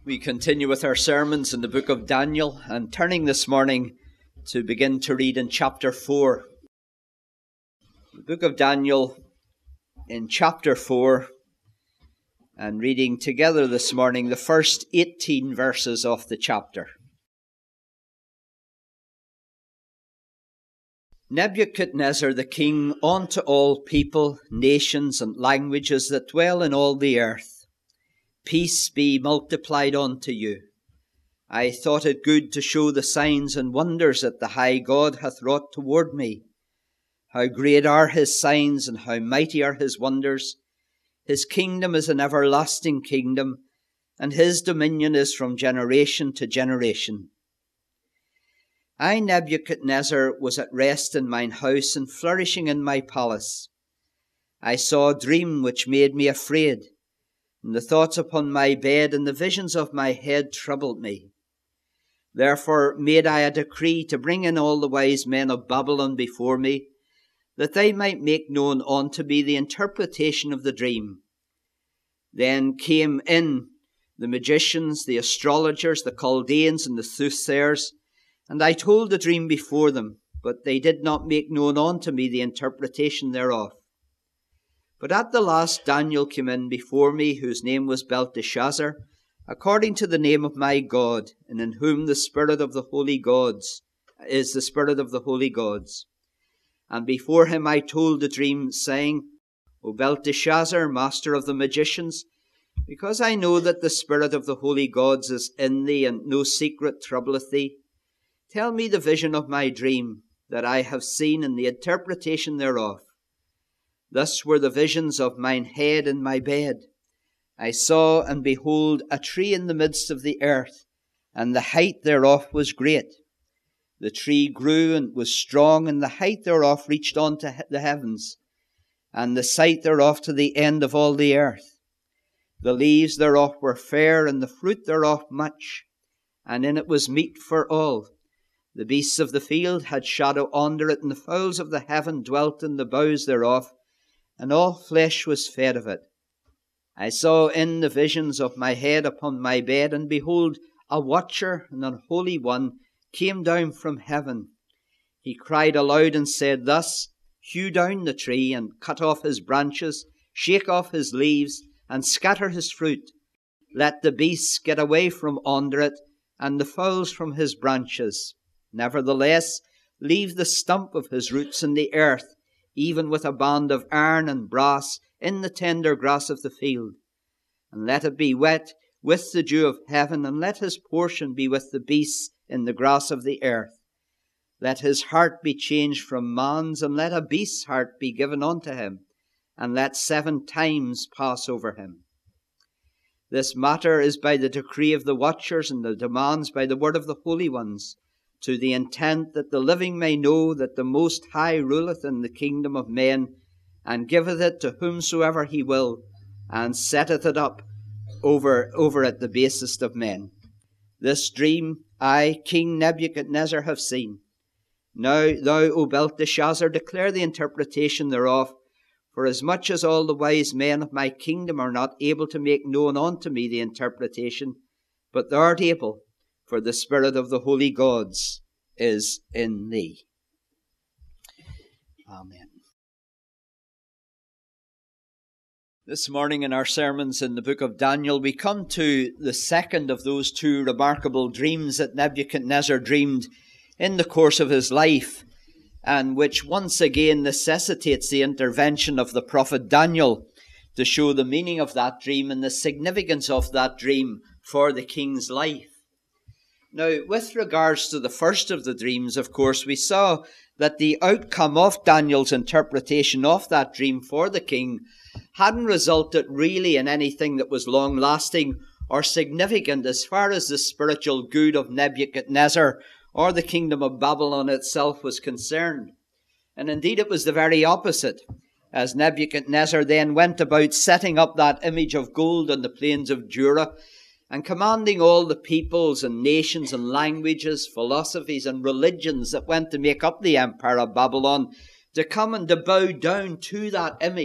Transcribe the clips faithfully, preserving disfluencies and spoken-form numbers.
We continue with our sermons in the book of Daniel, and turning this morning to begin to read in chapter four. The book of Daniel in chapter four, and reading together this morning the first eighteen verses of the chapter. Nebuchadnezzar the king, unto all people, nations, and languages that dwell in all the earth, peace be multiplied unto you. I thought it good to show the signs and wonders that the high God hath wrought toward me. How great are his signs, and how mighty are his wonders. His kingdom is an everlasting kingdom, and his dominion is from generation to generation. I, Nebuchadnezzar, was at rest in mine house, and flourishing in my palace. I saw a dream which made me afraid, and the thoughts upon my bed and the visions of my head troubled me. Therefore made I a decree to bring in all the wise men of Babylon before me, that they might make known unto me the interpretation of the dream. Then came in the magicians, the astrologers, the Chaldeans, and the soothsayers, and I told the dream before them, but they did not make known unto me the interpretation thereof. But at the last Daniel came in before me, whose name was Belteshazzar, according to the name of my God, and in whom the spirit of the holy gods is the spirit of the holy gods. And before him I told the dream, saying, O Belteshazzar, master of the magicians, because I know that the spirit of the holy gods is in thee, and no secret troubleth thee, tell me the vision of my dream that I have seen, and the interpretation thereof. Thus were the visions of mine head in my bed. I saw, and behold, a tree in the midst of the earth, and the height thereof was great. The tree grew and was strong, and the height thereof reached unto the heavens, and the sight thereof to the end of all the earth. The leaves thereof were fair, and the fruit thereof much, and in it was meat for all. The beasts of the field had shadow under it, and the fowls of the heaven dwelt in the boughs thereof, and all flesh was fed of it. I saw in the visions of my head upon my bed, and behold, a watcher, an unholy one, came down from heaven. He cried aloud and said thus, Hew down the tree, and cut off his branches, shake off his leaves, and scatter his fruit. Let the beasts get away from under it, and the fowls from his branches. Nevertheless, leave the stump of his roots in the earth, even with a band of iron and brass in the tender grass of the field. And let it be wet with the dew of heaven, and let his portion be with the beasts in the grass of the earth. Let his heart be changed from man's, and let a beast's heart be given unto him, and let seven times pass over him. This matter is by the decree of the watchers, and the demands by the word of the holy ones, to the intent that the living may know that the Most High ruleth in the kingdom of men, and giveth it to whomsoever he will, and setteth it up over, over at the basest of men. This dream I, King Nebuchadnezzar, have seen. Now thou, O Belteshazzar, declare the interpretation thereof, for as much as all the wise men of my kingdom are not able to make known unto me the interpretation, but thou art able, for the spirit of the holy gods is in thee. Amen. This morning in our sermons in the book of Daniel, we come to the second of those two remarkable dreams that Nebuchadnezzar dreamed in the course of his life, and which once again necessitates the intervention of the prophet Daniel to show the meaning of that dream and the significance of that dream for the king's life. Now, with regards to the first of the dreams, of course, we saw that the outcome of Daniel's interpretation of that dream for the king hadn't resulted really in anything that was long-lasting or significant as far as the spiritual good of Nebuchadnezzar or the kingdom of Babylon itself was concerned. And indeed, it was the very opposite, as Nebuchadnezzar then went about setting up that image of gold on the plains of Dura, and commanding all the peoples and nations and languages, philosophies and religions that went to make up the empire of Babylon to come and to bow down to that image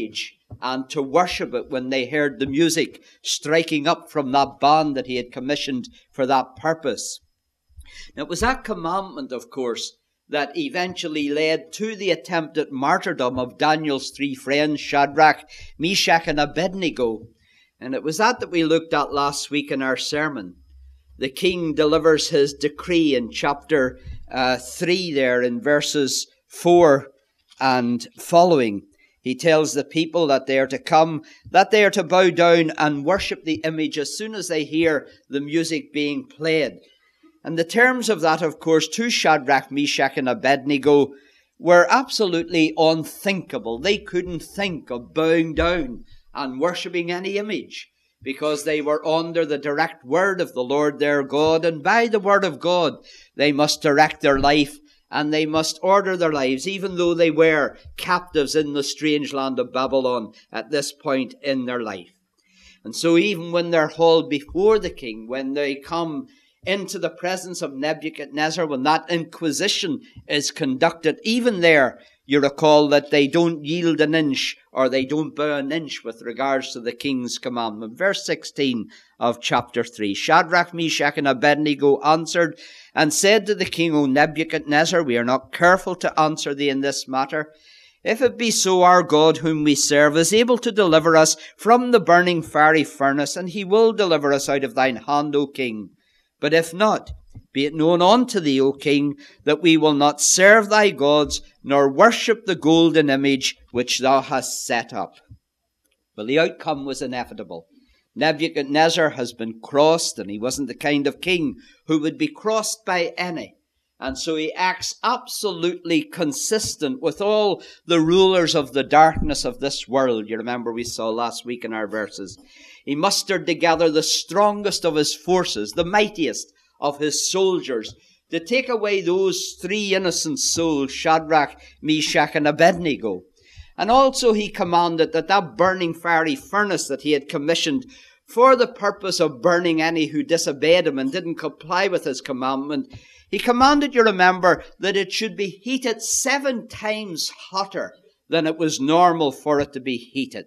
and to worship it when they heard the music striking up from that band that he had commissioned for that purpose. Now, it was that commandment, of course, that eventually led to the attempted martyrdom of Daniel's three friends, Shadrach, Meshach, and Abednego. And it was that that we looked at last week in our sermon. The king delivers his decree in chapter uh, three there in verses four and following. He tells the people that they are to come, that they are to bow down and worship the image as soon as they hear the music being played. And the terms of that, of course, to Shadrach, Meshach, and Abednego were absolutely unthinkable. They couldn't think of bowing down and worshipping any image, because they were under the direct word of the Lord their God, and by the word of God they must direct their life, and they must order their lives, even though they were captives in the strange land of Babylon at this point in their life. And so even when they're hauled before the king, when they come into the presence of Nebuchadnezzar, when that inquisition is conducted, even there, you recall that they don't yield an inch, or they don't bow an inch with regards to the king's commandment. Verse sixteen of chapter three. Shadrach, Meshach, and Abednego answered and said to the king, O Nebuchadnezzar, we are not careful to answer thee in this matter. If it be so, our God whom we serve is able to deliver us from the burning fiery furnace, and he will deliver us out of thine hand, O king. But if not, be it known unto thee, O king, that we will not serve thy gods, nor worship the golden image which thou hast set up. Well, the outcome was inevitable. Nebuchadnezzar has been crossed, and he wasn't the kind of king who would be crossed by any. And so he acts absolutely consistent with all the rulers of the darkness of this world. You remember we saw last week in our verses. He mustered together the strongest of his forces, the mightiest of his soldiers, to take away those three innocent souls, Shadrach, Meshach, and Abednego. And also he commanded that that burning fiery furnace that he had commissioned for the purpose of burning any who disobeyed him and didn't comply with his commandment, he commanded, you remember, that it should be heated seven times hotter than it was normal for it to be heated.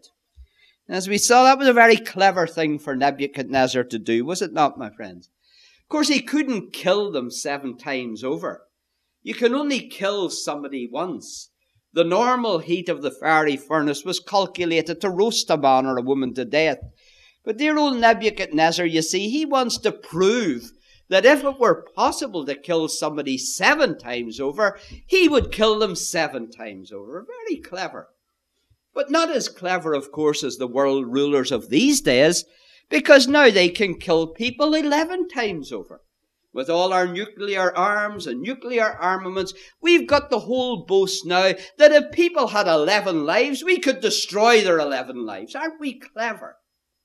As we saw, that was a very clever thing for Nebuchadnezzar to do, was it not, my friends? Of course, he couldn't kill them seven times over. You can only kill somebody once. The normal heat of the fiery furnace was calculated to roast a man or a woman to death. But dear old Nebuchadnezzar, you see, he wants to prove that if it were possible to kill somebody seven times over, he would kill them seven times over. Very clever. But not as clever, of course, as the world rulers of these days, because now they can kill people eleven times over. With all our nuclear arms and nuclear armaments, we've got the whole boast now that if people had eleven lives, we could destroy their eleven lives. Aren't we clever?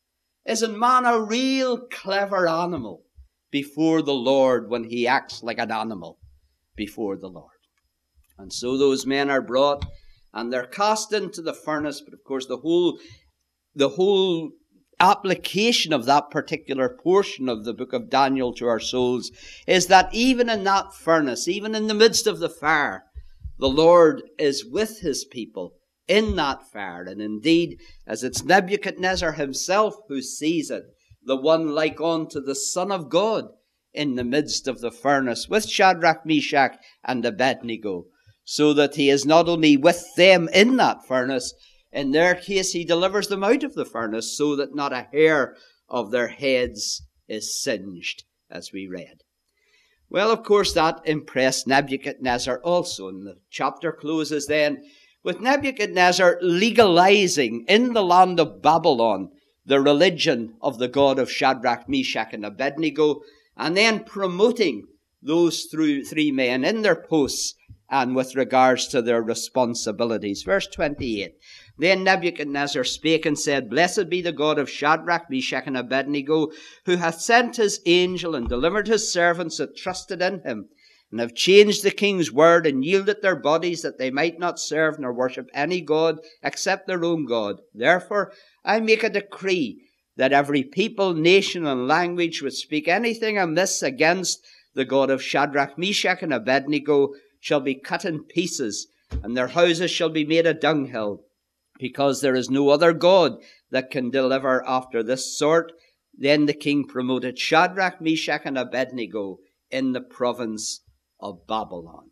Isn't man a real clever animal before the Lord when he acts like an animal before the Lord? And so those men are brought and they're cast into the furnace. But of course the whole, the whole application of that particular portion of the book of Daniel to our souls is that even in that furnace, even in the midst of the fire, the Lord is with his people in that fire. And indeed, as it's Nebuchadnezzar himself who sees it, the one like unto the Son of God in the midst of the furnace with Shadrach, Meshach, and Abednego, so that he is not only with them in that furnace, in their case he delivers them out of the furnace so that not a hair of their heads is singed, as we read. Well, of course, that impressed Nebuchadnezzar also. And the chapter closes then with Nebuchadnezzar legalizing in the land of Babylon the religion of the God of Shadrach, Meshach, and Abednego, and then promoting those three men in their posts and with regards to their responsibilities. Verse twenty-eight. Then Nebuchadnezzar spake and said, Blessed be the God of Shadrach, Meshach, and Abednego, who hath sent his angel and delivered his servants that trusted in him, and have changed the king's word and yielded their bodies that they might not serve nor worship any god except their own God. Therefore I make a decree that every people, nation, and language which speak anything amiss against the God of Shadrach, Meshach, and Abednego shall be cut in pieces, and their houses shall be made a dunghill, because there is no other God that can deliver after this sort. Then the king promoted Shadrach, Meshach, and Abednego in the province of Babylon.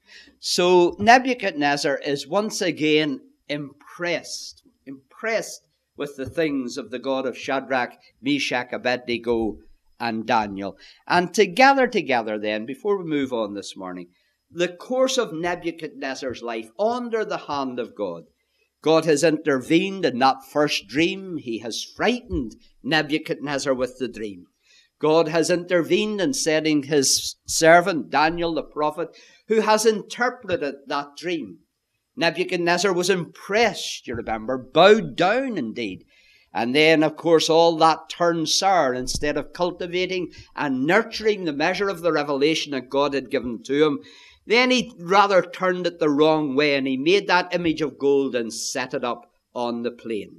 So Nebuchadnezzar is once again impressed, impressed with the things of the God of Shadrach, Meshach, Abednego, and Daniel. And together, together then, before we move on this morning, the course of Nebuchadnezzar's life under the hand of God. God has intervened in that first dream. He has frightened Nebuchadnezzar with the dream. God has intervened in sending his servant, Daniel the prophet, who has interpreted that dream. Nebuchadnezzar was impressed, you remember, bowed down indeed. And then, of course, all that turned sour. Instead of cultivating and nurturing the measure of the revelation that God had given to him, then he rather turned it the wrong way, and he made that image of gold and set it up on the plain.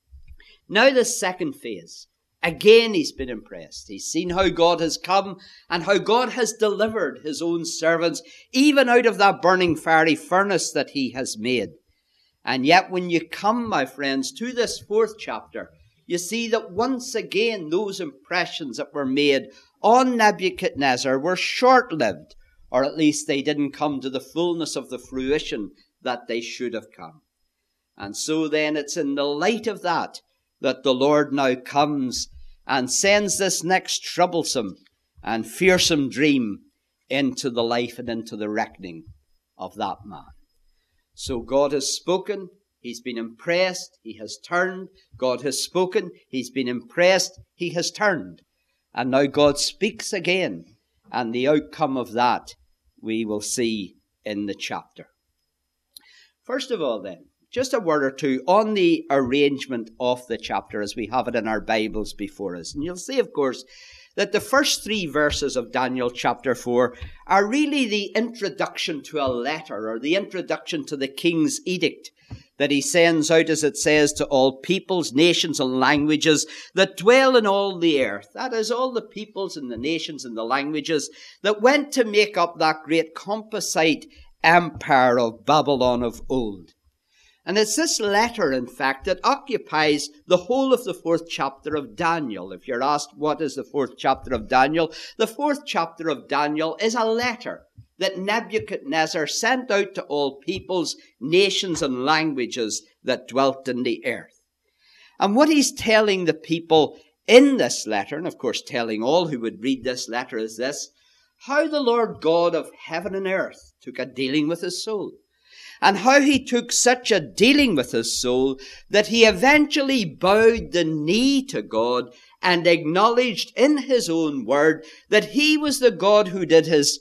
Now the second phase. Again, he's been impressed. He's seen how God has come and how God has delivered his own servants, even out of that burning fiery furnace that he has made. And yet when you come, my friends, to this fourth chapter, you see that once again those impressions that were made on Nebuchadnezzar were short-lived, or at least they didn't come to the fullness of the fruition that they should have come. And so then it's in the light of that that the Lord now comes and sends this next troublesome and fearsome dream into the life and into the reckoning of that man. So God has spoken, he's been impressed, he has turned. God has spoken, he's been impressed, he has turned. And now God speaks again, and the outcome of that we will see in the chapter. First of all then, just a word or two on the arrangement of the chapter as we have it in our Bibles before us. And you'll see, of course, that the first three verses of Daniel chapter four are really the introduction to a letter, or the introduction to the king's edict that he sends out, as it says, to all peoples, nations, and languages that dwell in all the earth. That is, all the peoples and the nations and the languages that went to make up that great composite empire of Babylon of old. And it's this letter, in fact, that occupies the whole of the fourth chapter of Daniel. If you're asked what is the fourth chapter of Daniel, the fourth chapter of Daniel is a letter that Nebuchadnezzar sent out to all peoples, nations, and languages that dwelt in the earth. And what he's telling the people in this letter, and of course telling all who would read this letter, is this: how the Lord God of heaven and earth took a dealing with his soul. And how he took such a dealing with his soul that he eventually bowed the knee to God and acknowledged in his own word that he was the God who did his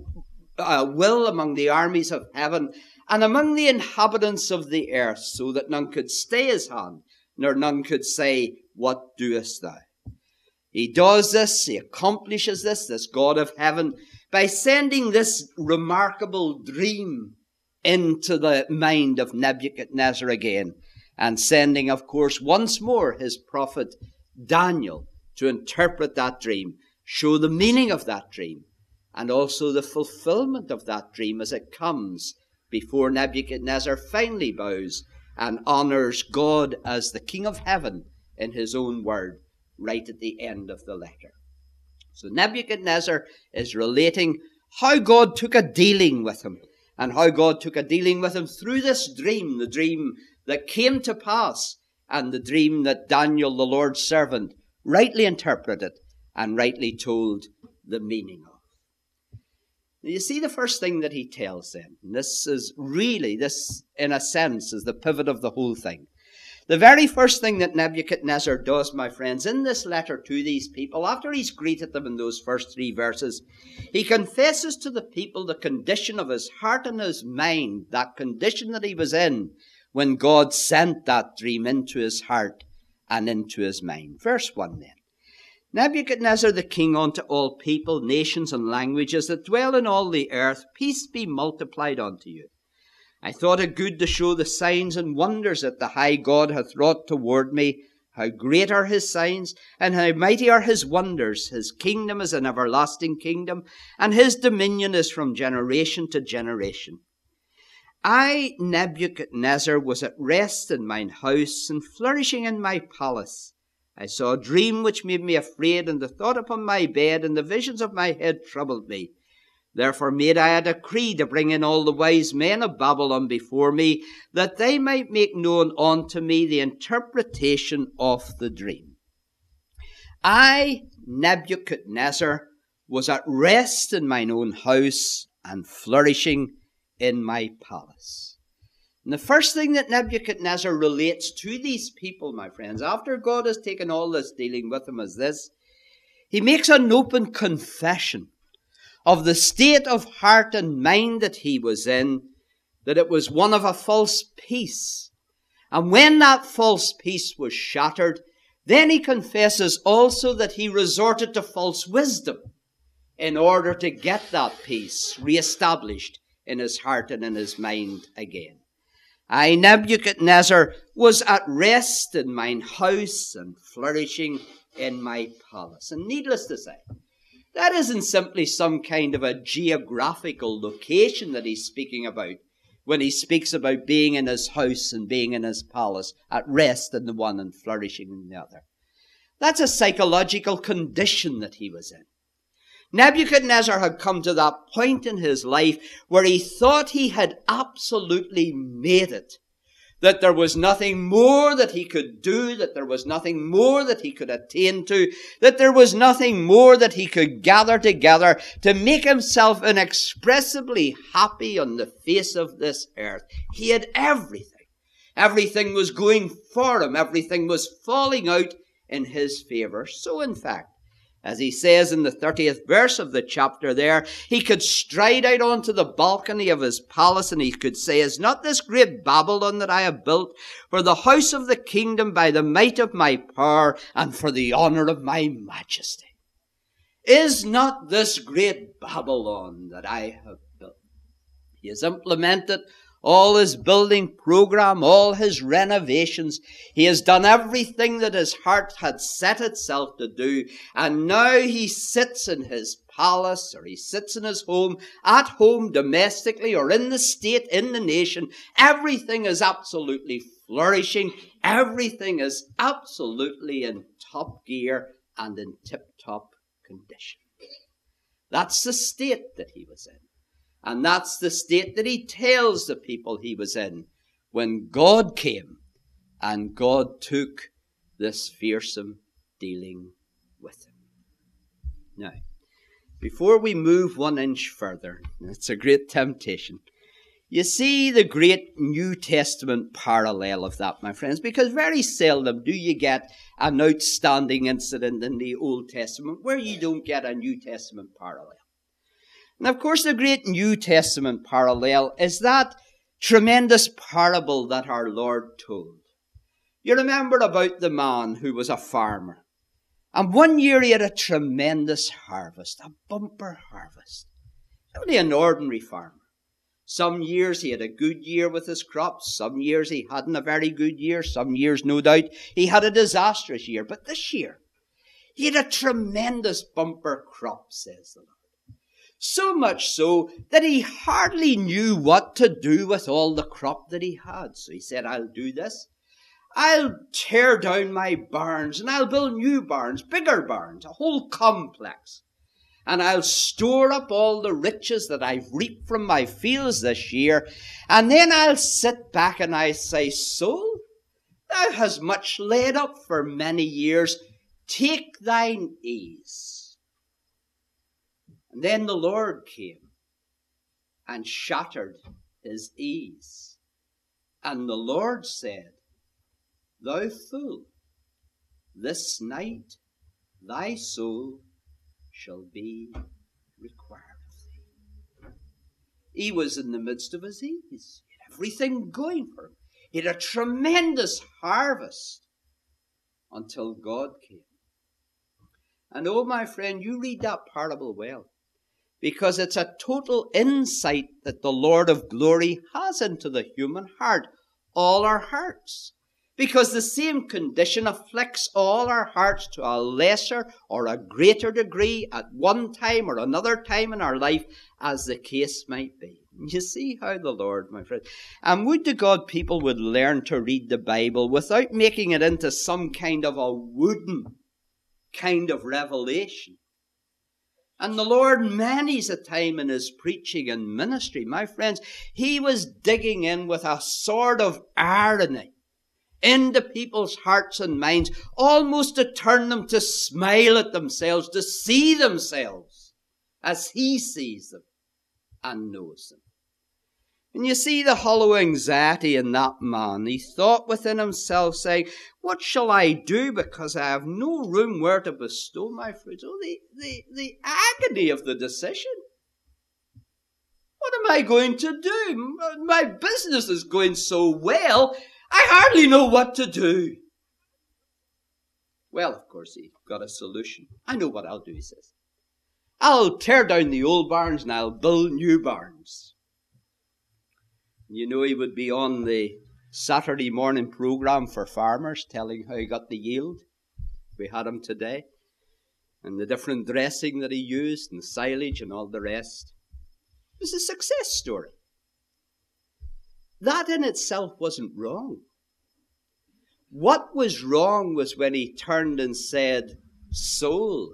uh, will among the armies of heaven and among the inhabitants of the earth, so that none could stay his hand, nor none could say, "What doest thou?" He does this, he accomplishes this, this God of heaven, by sending this remarkable dream into the mind of Nebuchadnezzar again, and sending, of course, once more his prophet Daniel to interpret that dream, show the meaning of that dream, and also the fulfillment of that dream as it comes before Nebuchadnezzar finally bows and honors God as the King of heaven in his own word right at the end of the letter. So Nebuchadnezzar is relating how God took a dealing with him, and how God took a dealing with him through this dream, the dream that came to pass, and the dream that Daniel, the Lord's servant, rightly interpreted and rightly told the meaning of. Now, you see the first thing that he tells them, and this is really, this in a sense is the pivot of the whole thing. The very first thing that Nebuchadnezzar does, my friends, in this letter to these people, after he's greeted them in those first three verses, he confesses to the people the condition of his heart and his mind, that condition that he was in when God sent that dream into his heart and into his mind. Verse one then. Nebuchadnezzar the king, unto all people, nations, and languages that dwell in all the earth, peace be multiplied unto you. I thought it good to show the signs and wonders that the high God hath wrought toward me. How great are his signs, and how mighty are his wonders. His kingdom is an everlasting kingdom, and his dominion is from generation to generation. I, Nebuchadnezzar, was at rest in mine house and flourishing in my palace. I saw a dream which made me afraid, and the thought upon my bed and the visions of my head troubled me. Therefore made I a decree to bring in all the wise men of Babylon before me, that they might make known unto me the interpretation of the dream. I, Nebuchadnezzar, was at rest in mine own house and flourishing in my palace. And the first thing that Nebuchadnezzar relates to these people, my friends, after God has taken all this dealing with them, is this. He makes an open confession of the state of heart and mind that he was in, that it was one of a false peace. And when that false peace was shattered, then he confesses also that he resorted to false wisdom in order to get that peace reestablished in his heart and in his mind again. I, Nebuchadnezzar, was at rest in mine house and flourishing in my palace. And needless to say, that isn't simply some kind of a geographical location that he's speaking about when he speaks about being in his house and being in his palace, at rest in the one and flourishing in the other. That's a psychological condition that he was in. Nebuchadnezzar had come to that point in his life where he thought he had absolutely made it. That there was nothing more that he could do, that there was nothing more that he could attain to, that there was nothing more that he could gather together to make himself inexpressibly happy on the face of this earth. He had everything. Everything was going for him. Everything was falling out in his favor. So in fact, as he says in the thirtieth verse of the chapter there, he could stride out onto the balcony of his palace and he could say, "Is not this great Babylon that I have built for the house of the kingdom by the might of my power and for the honor of my majesty? Is not this great Babylon that I have built?" He has implemented all his building program, all his renovations. He has done everything that his heart had set itself to do. And now he sits in his palace, or he sits in his home, at home domestically, or in the state, in the nation. Everything is absolutely flourishing. Everything is absolutely in top gear and in tip-top condition. That's the state that he was in. And that's the state that he tells the people he was in when God came and God took this fearsome dealing with him. Now, before we move one inch further, it's a great temptation. You see the great New Testament parallel of that, my friends, because very seldom do you get an outstanding incident in the Old Testament where you don't get a New Testament parallel. And of course, the great New Testament parallel is that tremendous parable that our Lord told. You remember about the man who was a farmer. And one year he had a tremendous harvest, a bumper harvest. Only an ordinary farmer. Some years he had a good year with his crops. Some years he hadn't a very good year. Some years, no doubt, he had a disastrous year. But this year, he had a tremendous bumper crop, says the Lord. So much so that he hardly knew what to do with all the crop that he had. So he said, "I'll do this. I'll tear down my barns and I'll build new barns, bigger barns, a whole complex. And I'll store up all the riches that I've reaped from my fields this year. And then I'll sit back and I say, soul, thou hast much laid up for many years. Take thine ease." And then the Lord came and shattered his ease. And the Lord said, "Thou fool, this night thy soul shall be required of thee." He was in the midst of his ease. He had everything going for him. He had a tremendous harvest until God came. And oh, my friend, you read that parable well, because it's a total insight that the Lord of glory has into the human heart, all our hearts. Because the same condition afflicts all our hearts to a lesser or a greater degree at one time or another time in our life, as the case might be. You see how the Lord, my friend, and would to God people would learn to read the Bible without making it into some kind of a wooden kind of revelation. And the Lord, many's a time in his preaching and ministry, my friends, he was digging in with a sort of irony into people's hearts and minds, almost to turn them to smile at themselves, to see themselves as he sees them and knows them. And you see the hollow anxiety in that man. He thought within himself, saying, what shall I do, because I have no room where to bestow my fruits? Oh, the, the, the agony of the decision. What am I going to do? My business is going so well, I hardly know what to do. Well, of course, he got a solution. I know what I'll do, he says. I'll tear down the old barns and I'll build new barns. You know, he would be on the Saturday morning program for farmers, telling how he got the yield. We had him today. And the different dressing that he used, and silage and all the rest. It was a success story. That in itself wasn't wrong. What was wrong was when he turned and said, soul,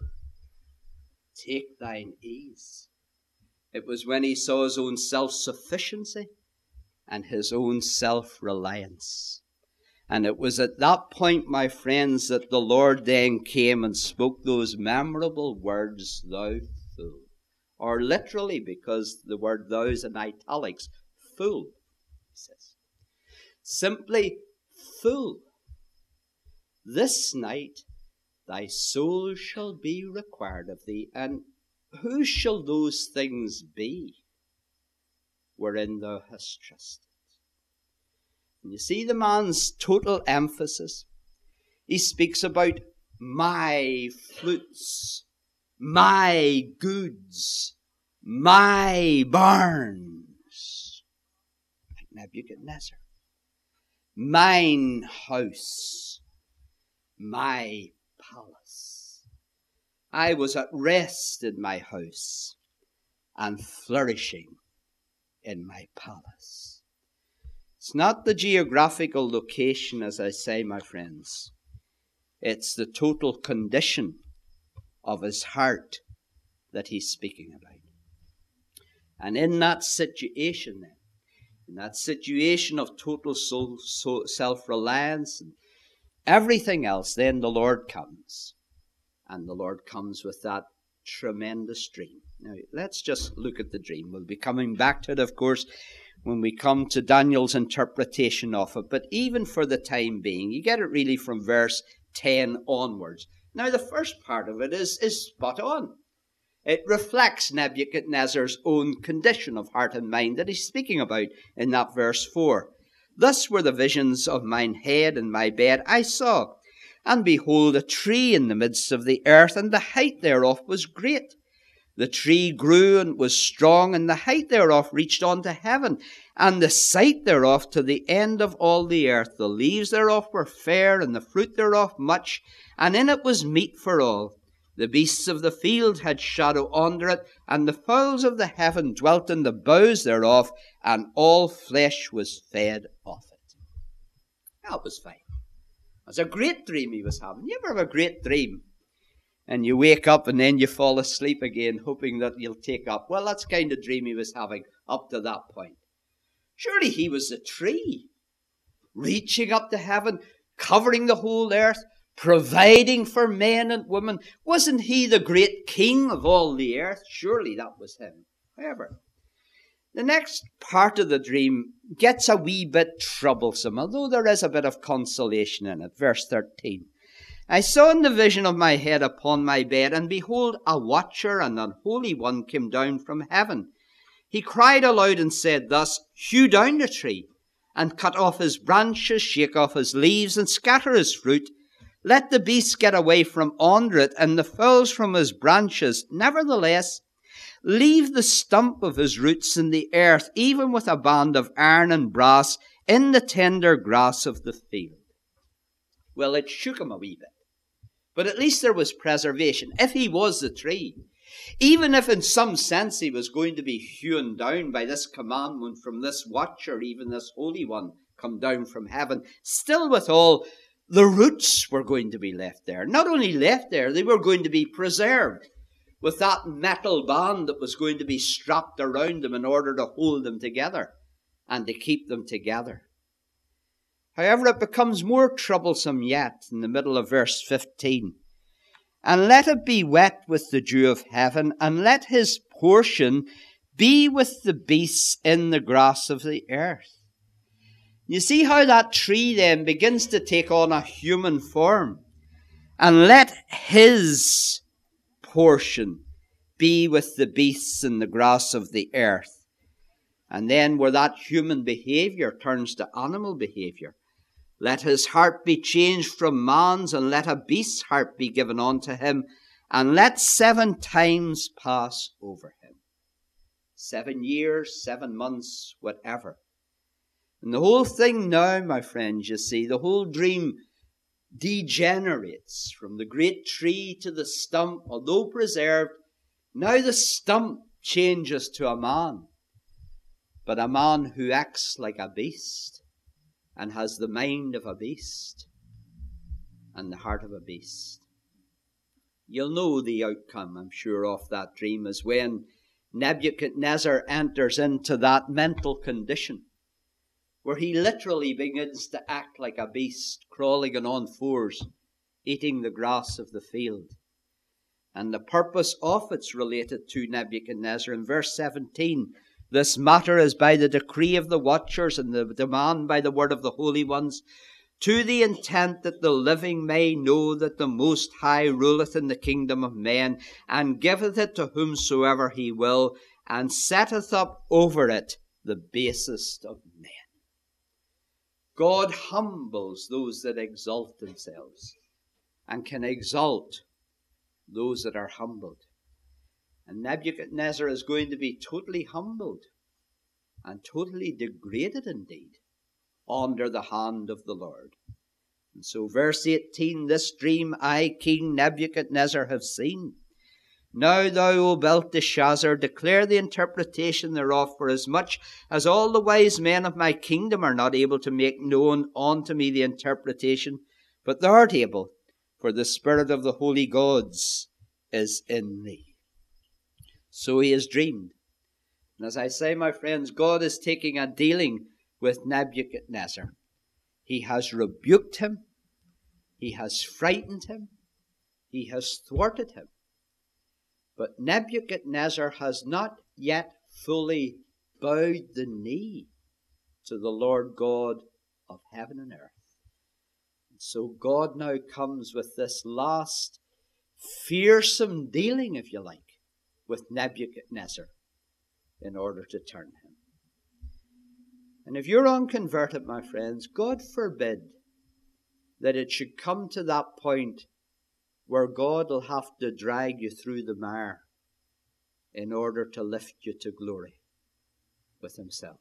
take thine ease. It was when he saw his own self-sufficiency and his own self-reliance. And it was at that point, my friends, that the Lord then came and spoke those memorable words, thou fool. Or literally, because the word thou is in italics, fool, he says. Simply, fool. This night thy soul shall be required of thee, and who shall those things be wherein thou hast trusted? And you see the man's total emphasis. He speaks about my flutes, my goods, my barns, like Nebuchadnezzar, mine house, my palace. I was at rest in my house and flourishing in my palace. It's not the geographical location, as I say, my friends. It's the total condition of his heart that he's speaking about. And in that situation then, in that situation of total soul, soul, self-reliance and everything else, then the Lord comes. And the Lord comes with that tremendous dream. Now, let's just look at the dream. We'll be coming back to it, of course, when we come to Daniel's interpretation of it. But even for the time being, you get it really from verse ten onwards. Now, the first part of it is, is spot on. It reflects Nebuchadnezzar's own condition of heart and mind that he's speaking about in that verse four. Thus were the visions of mine head and my bed. I saw, and behold, a tree in the midst of the earth, and the height thereof was great. The tree grew and was strong, and the height thereof reached unto heaven, and the sight thereof to the end of all the earth. The leaves thereof were fair, and the fruit thereof much, and in it was meat for all. The beasts of the field had shadow under it, and the fowls of the heaven dwelt in the boughs thereof, and all flesh was fed off it. That was fine. It was a great dream he was having. You ever have a great dream? And you wake up and then you fall asleep again, hoping that you'll take up. Well, that's the kind of dream he was having up to that point. Surely he was a tree, reaching up to heaven, covering the whole earth, providing for men and women. Wasn't he the great king of all the earth? Surely that was him. However, the next part of the dream gets a wee bit troublesome, although there is a bit of consolation in it. Verse thirteen. I saw in the vision of my head upon my bed, and behold, a watcher and an holy one came down from heaven. He cried aloud and said thus, hew down the tree, and cut off his branches, shake off his leaves, and scatter his fruit. Let the beasts get away from under it, and the fowls from his branches. Nevertheless, leave the stump of his roots in the earth, even with a band of iron and brass, in the tender grass of the field. Well, it shook him a wee bit. But at least there was preservation. If he was the tree, Even if in some sense he was going to be hewn down by this commandment from this watcher, even this Holy One come down from heaven, still with all, the roots were going to be left there. Not only left there, they were going to be preserved with that metal band that was going to be strapped around them in order to hold them together and to keep them together. However, it becomes more troublesome yet in the middle of verse fifteen. And let it be wet with the dew of heaven, and let his portion be with the beasts in the grass of the earth. You see how that tree then begins to take on a human form. And let his portion be with the beasts in the grass of the earth. And then where that human behavior turns to animal behavior, let his heart be changed from man's, and let a beast's heart be given unto him, and let seven times pass over him. Seven years, seven months, whatever. And the whole thing now, my friends, you see, the whole dream degenerates from the great tree to the stump. Although preserved, now the stump changes to a man, but a man who acts like a beast and has the mind of a beast and the heart of a beast. You'll know the outcome, I'm sure, of that dream is when Nebuchadnezzar enters into that mental condition where he literally begins to act like a beast, crawling on all fours, eating the grass of the field. And the purpose of it's related to Nebuchadnezzar. In verse seventeen, this matter is by the decree of the watchers and the demand by the word of the holy ones, to the intent that the living may know that the Most High ruleth in the kingdom of men, and giveth it to whomsoever he will, and setteth up over it the basest of men. God humbles those that exalt themselves, and can exalt those that are humbled. And Nebuchadnezzar is going to be totally humbled and totally degraded indeed under the hand of the Lord. And so verse eighteen, this dream I, King Nebuchadnezzar, have seen. Now thou, O Belteshazzar, declare the interpretation thereof, for as much as all the wise men of my kingdom are not able to make known unto me the interpretation, but thou art able, for the spirit of the holy gods is in thee. So he has dreamed. And as I say, my friends, God is taking a dealing with Nebuchadnezzar. He has rebuked him. He has frightened him. He has thwarted him. But Nebuchadnezzar has not yet fully bowed the knee to the Lord God of heaven and earth. And so God now comes with this last fearsome dealing, if you like, with Nebuchadnezzar in order to turn him. And if you're unconverted, my friends, God forbid that it should come to that point where God will have to drag you through the mire in order to lift you to glory with himself.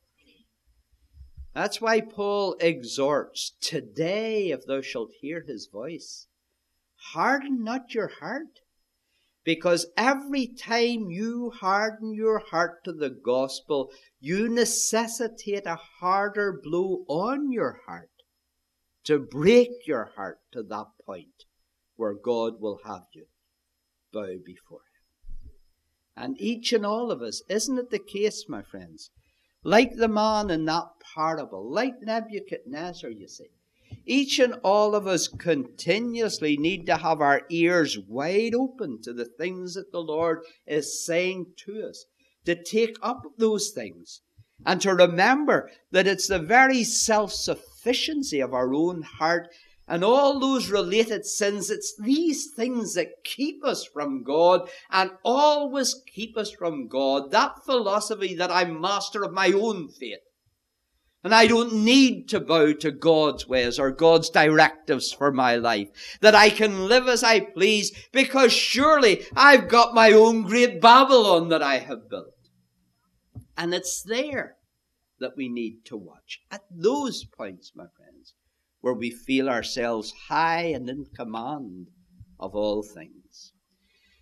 That's why Paul exhorts, today, if thou shalt hear his voice, harden not your heart. Because every time you harden your heart to the gospel, you necessitate a harder blow on your heart to break your heart to that point where God will have you bow before him. And each and all of us, isn't it the case, my friends? Like the man in that parable, like Nebuchadnezzar, you see. Each and all of us continuously need to have our ears wide open to the things that the Lord is saying to us, to take up those things, and to remember that it's the very self-sufficiency of our own heart and all those related sins. It's these things that keep us from God and always keep us from God. That philosophy that I'm master of my own fate. And I don't need to bow to God's ways or God's directives for my life. That I can live as I please because surely I've got my own great Babylon that I have built. And it's there that we need to watch. At those points, my friends, where we feel ourselves high and in command of all things.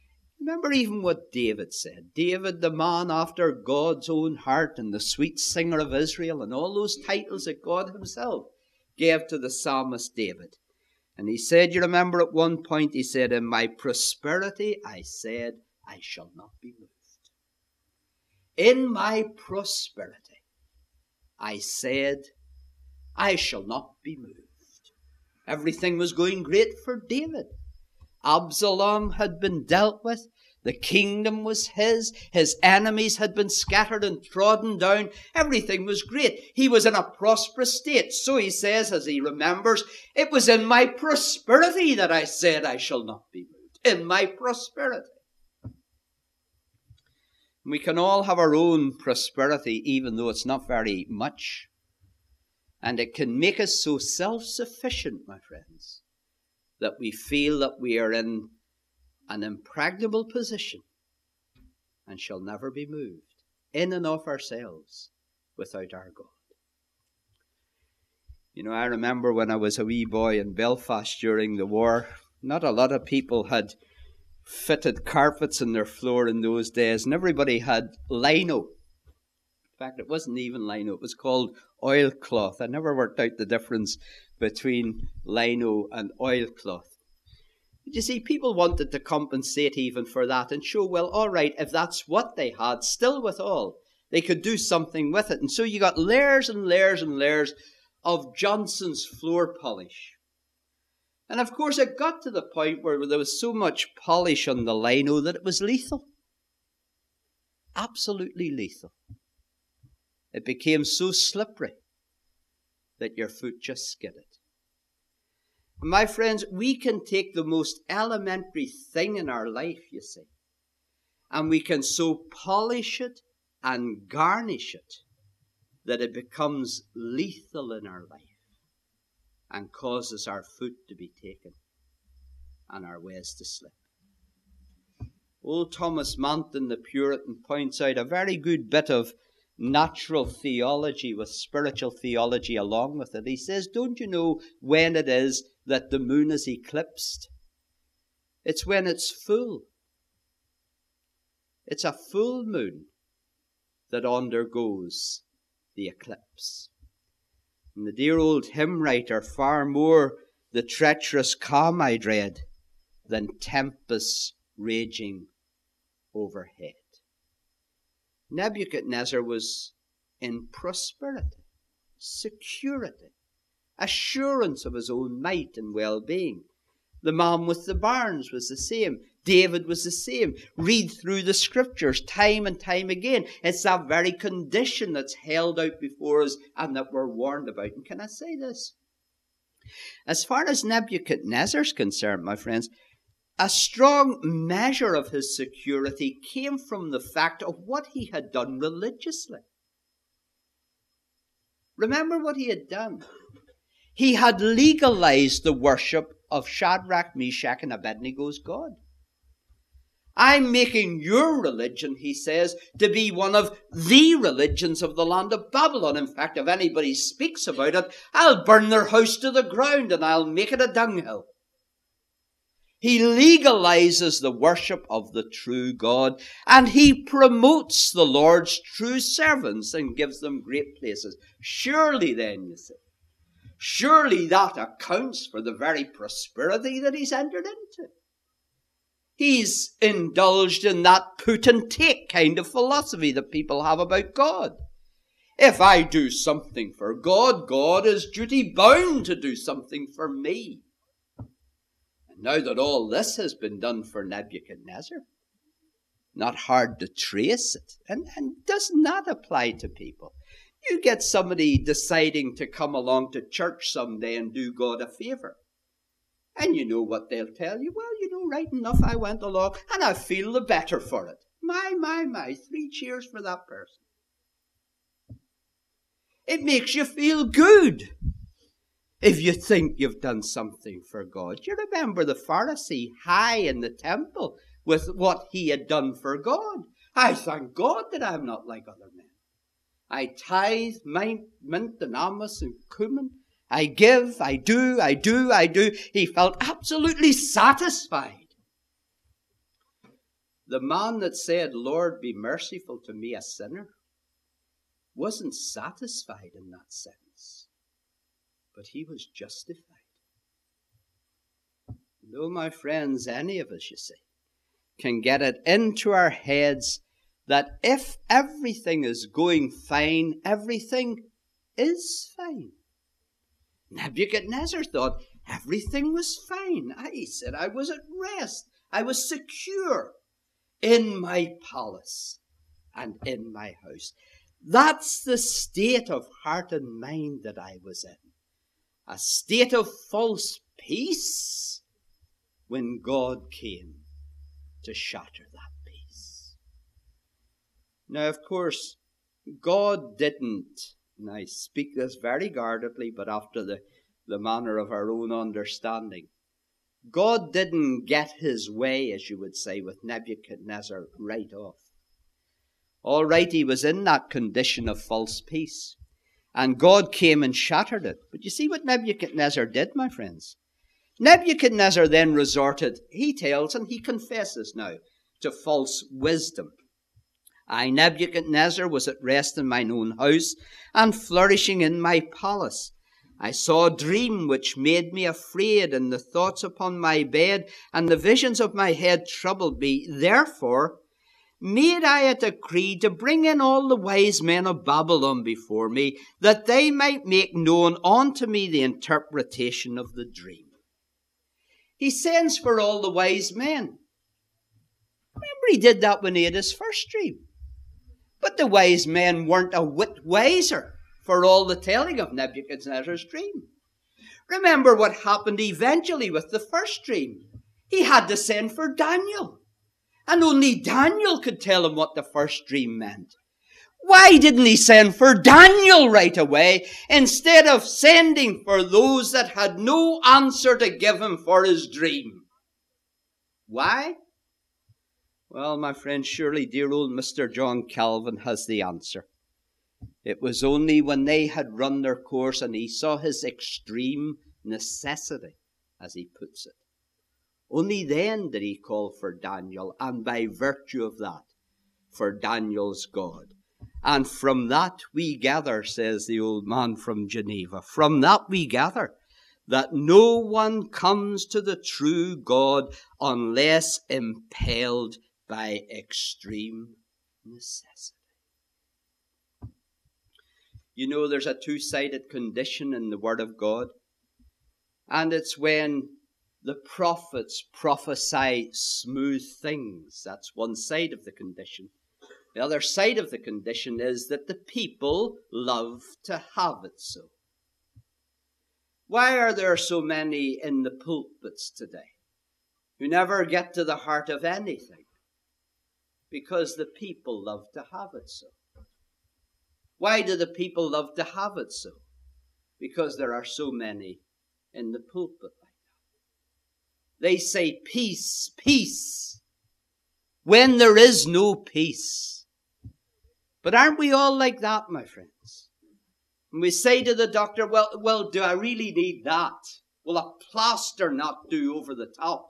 Remember even what David said. David, the man after God's own heart and the sweet singer of Israel, and all those titles that God himself gave to the psalmist David. And he said, you remember at one point, he said, in my prosperity I said, I shall not be moved. In my prosperity I said, I shall not be moved. Everything was going great for David. Absalom had been dealt with. The kingdom was his. His enemies had been scattered and trodden down. Everything was great. He was in a prosperous state. So he says, as he remembers, it was in my prosperity that I said I shall not be moved. In my prosperity. We can all have our own prosperity, even though it's not very much. And it can make us so self-sufficient, my friends, that we feel that we are in an impregnable position and shall never be moved in and of ourselves without our God. You know, I remember when I was a wee boy in Belfast during the war, not a lot of people had fitted carpets in their floor in those days, and everybody had lino. In fact, it wasn't even lino, it was called oilcloth. I never worked out the difference between lino and oilcloth. But you see, people wanted to compensate even for that and show, well, all right, if that's what they had, still with all, they could do something with it. And so you got layers and layers and layers of Johnson's floor polish. And of course, it got to the point where there was so much polish on the lino that it was lethal. Absolutely lethal. It became so slippery that your foot just skidded. My friends, we can take the most elementary thing in our life, you see, and we can so polish it and garnish it that it becomes lethal in our life and causes our foot to be taken and our ways to slip. Old Thomas Manton, the Puritan, points out a very good bit of natural theology with spiritual theology along with it. He says, don't you know when it is that the moon is eclipsed? It's when it's full. It's a full moon that undergoes the eclipse. And the dear old hymn writer, far more the treacherous calm I dread than tempests raging overhead. Nebuchadnezzar was in prosperity, security, assurance of his own might and well-being. The man with the barns was the same. David was the same. Read through the scriptures time and time again. It's that very condition that's held out before us and that we're warned about. And can I say this? As far as Nebuchadnezzar's concerned, my friends, a strong measure of his security came from the fact of what he had done religiously. Remember what he had done. He had legalized the worship of Shadrach, Meshach, and Abednego's God. I'm making your religion, he says, to be one of the religions of the land of Babylon. In fact, if anybody speaks about it, I'll burn their house to the ground and I'll make it a dunghill. He legalizes the worship of the true God, and he promotes the Lord's true servants and gives them great places. Surely then, you see, surely that accounts for the very prosperity that he's entered into. He's indulged in that put and take kind of philosophy that people have about God. If I do something for God, God is duty bound to do something for me. And now that all this has been done for Nebuchadnezzar, not hard to trace it, and, and does not apply to people. You get somebody deciding to come along to church someday and do God a favour. And you know what they'll tell you. Well, you know, right enough, I went along and I feel the better for it. My, my, my, three cheers for that person. It makes you feel good if you think you've done something for God. You remember the Pharisee high in the temple with what he had done for God. I thank God that I'm not like other men. I tithe, mint, mint and amos and cumin. I give, I do, I do, I do. He felt absolutely satisfied. The man that said, Lord, be merciful to me, a sinner, wasn't satisfied in that sense, but he was justified. No, my friends, any of us, you see, can get it into our heads that if everything is going fine, everything is fine. Nebuchadnezzar thought everything was fine. He said, I was at rest. I was secure in my palace and in my house. That's the state of heart and mind that I was in. A state of false peace when God came to shatter that peace. Now, of course, God didn't, and I speak this very guardedly, but after the, the manner of our own understanding, God didn't get his way, as you would say, with Nebuchadnezzar right off. All right, he was in that condition of false peace, and God came and shattered it. But you see what Nebuchadnezzar did, my friends? Nebuchadnezzar then resorted, he tells and he confesses now, to false wisdom. I, Nebuchadnezzar, was at rest in mine own house and flourishing in my palace. I saw a dream which made me afraid, and the thoughts upon my bed and the visions of my head troubled me. Therefore made I a decree to bring in all the wise men of Babylon before me, that they might make known unto me the interpretation of the dream. He sends for all the wise men. Remember, he did that when he had his first dream. But the wise men weren't a whit wiser for all the telling of Nebuchadnezzar's dream. Remember what happened eventually with the first dream. He had to send for Daniel. And only Daniel could tell him what the first dream meant. Why didn't he send for Daniel right away instead of sending for those that had no answer to give him for his dream? Why? Well, my friend, surely dear old Mister John Calvin has the answer. It was only when they had run their course and he saw his extreme necessity, as he puts it. Only then did he call for Daniel, and by virtue of that, for Daniel's God. And from that we gather, says the old man from Geneva, from that we gather that no one comes to the true God unless impelled by extreme necessity. You know, there's a two-sided condition in the Word of God, and it's when the prophets prophesy smooth things. That's one side of the condition. The other side of the condition is that the people love to have it so. Why are there so many in the pulpits today who never get to the heart of anything? Because the people love to have it so. Why do the people love to have it so? Because there are so many in the pulpit. They say peace, peace, when there is no peace. But aren't we all like that, my friends? And we say to the doctor, well, well, do I really need that? Will a plaster not do over the top?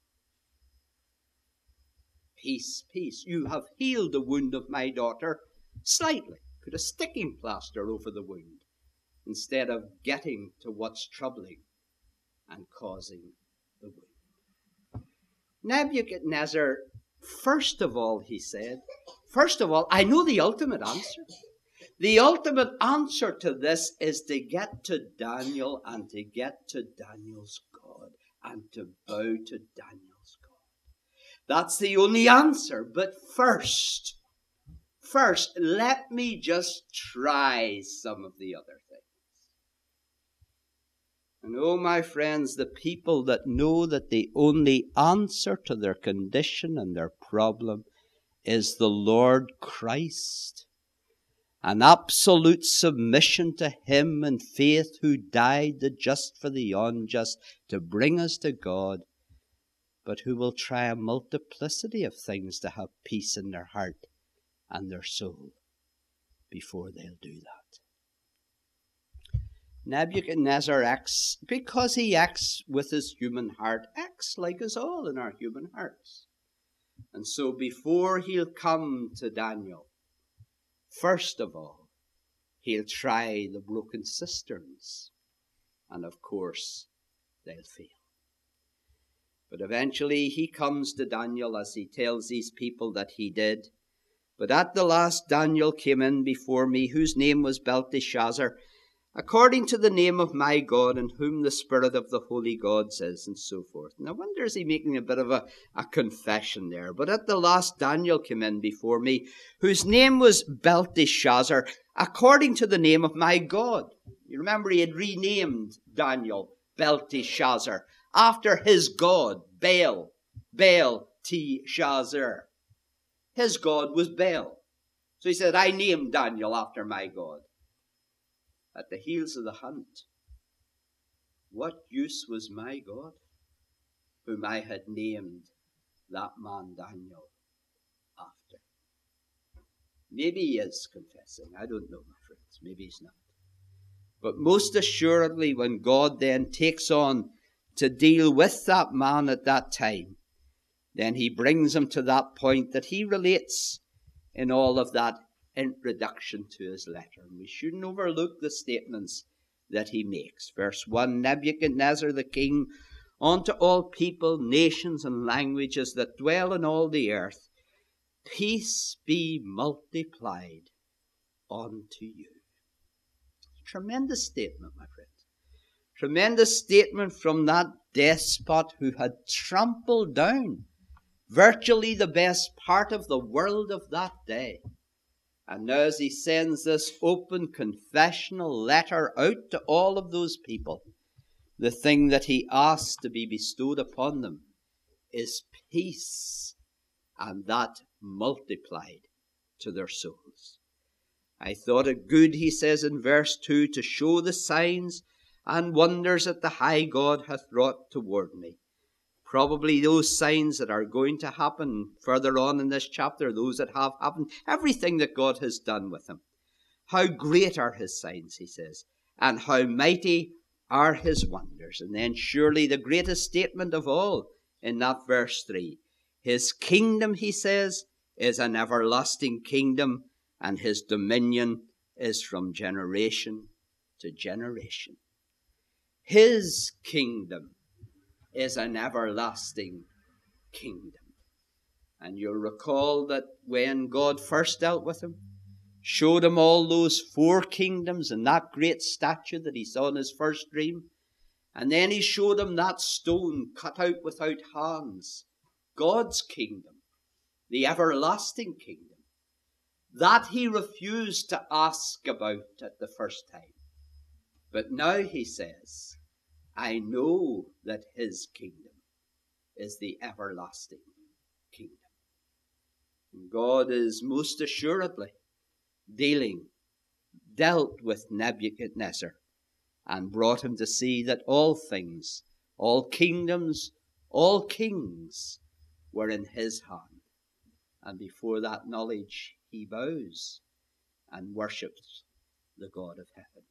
Peace, peace. You have healed the wound of my daughter slightly. Put a sticking plaster over the wound instead of getting to what's troubling and causing the wound. Nebuchadnezzar, first of all, he said, first of all, I know the ultimate answer. The ultimate answer to this is to get to Daniel and to get to Daniel's God and to bow to Daniel's God. That's the only answer. But first, first, let me just try some of the other things. And oh, my friends, the people that know that the only answer to their condition and their problem is the Lord Christ, an absolute submission to Him and faith, who died the just for the unjust to bring us to God, but who will try a multiplicity of things to have peace in their heart and their soul before they'll do that. Nebuchadnezzar acts, because he acts with his human heart, acts like us all in our human hearts. And so before he'll come to Daniel, first of all, he'll try the broken cisterns. And of course, they'll fail. But eventually he comes to Daniel, as he tells these people that he did. But at the last Daniel came in before me, whose name was Belteshazzar, according to the name of my God, in whom the spirit of the holy gods is, and so forth. And I wonder, is he making a bit of a, a confession there? But at the last Daniel came in before me, whose name was Belteshazzar, according to the name of my God. You remember he had renamed Daniel Belteshazzar after his God, Baal, Belteshazzar. His God was Baal. So he said, I named Daniel after my God. At the heels of the hunt, what use was my God, whom I had named that man Daniel after? Maybe he is confessing. I don't know, my friends. Maybe he's not. But most assuredly, when God then takes on to deal with that man at that time, then he brings him to that point that he relates in all of that introduction to his letter. And we shouldn't overlook the statements that he makes. Verse one, Nebuchadnezzar the king, unto all people, nations, and languages that dwell in all the earth, peace be multiplied unto you. Tremendous statement, my friends. Tremendous statement from that despot who had trampled down virtually the best part of the world of that day. And now as he sends this open confessional letter out to all of those people, the thing that he asks to be bestowed upon them is peace, and that multiplied to their souls. I thought it good, he says in verse two, to show the signs and wonders that the high God hath wrought toward me. Probably those signs that are going to happen further on in this chapter, those that have happened, everything that God has done with him. How great are his signs, he says, and how mighty are his wonders. And then surely the greatest statement of all in that verse three. His kingdom, he says, is an everlasting kingdom, and his dominion is from generation to generation. His kingdom is an everlasting kingdom. And you'll recall that when God first dealt with him, showed him all those four kingdoms and that great statue that he saw in his first dream, and then he showed him that stone cut out without hands, God's kingdom, the everlasting kingdom, that he refused to ask about at the first time. But now he says, I know that his kingdom is the everlasting kingdom. And God is most assuredly dealing, dealt with Nebuchadnezzar, and brought him to see that all things, all kingdoms, all kings were in his hand. And before that knowledge, he bows and worships the God of heaven.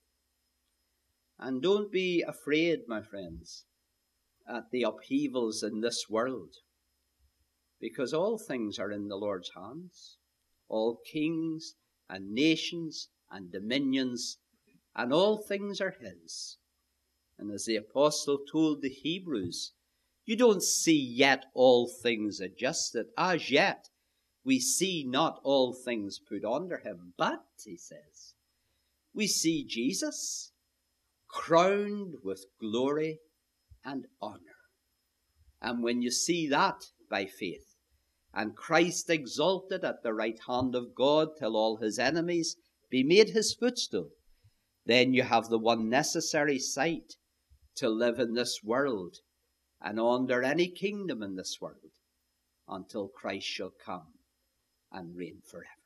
And don't be afraid, my friends, at the upheavals in this world, because all things are in the Lord's hands. All kings and nations and dominions, and all things are his. And as the apostle told the Hebrews, you don't see yet all things adjusted. As yet, we see not all things put under him. But, he says, we see Jesus crowned with glory and honor. And when you see that by faith, and Christ exalted at the right hand of God till all his enemies be made his footstool, then you have the one necessary sight to live in this world and under any kingdom in this world until Christ shall come and reign forever.